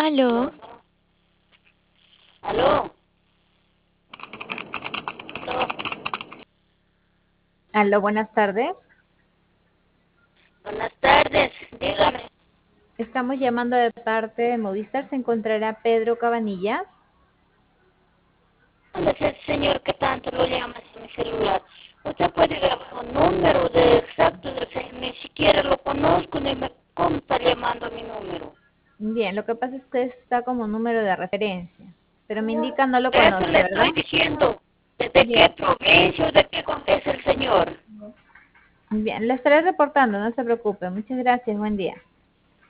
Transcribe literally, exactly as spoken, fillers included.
Aló, Aló, aló, Aló, buenas tardes. buenas tardes, dígame. Estamos llamando de parte de Movistar. ¿Se encontrará Pedro Cabanillas? ¿Dónde es el señor que tanto lo llama en mi celular? Usted puede grabar un número de exacto del señor, ni siquiera lo conozco, ni me cómo está llamando a mi número. Bien, lo que pasa es que está como número de referencia, pero me indica no lo Eso conoce, le estoy ¿verdad? diciendo. ¿Desde qué Bien, provincia o de qué con- es el señor? bien, le estaré reportando, no se preocupe. Muchas gracias, buen día.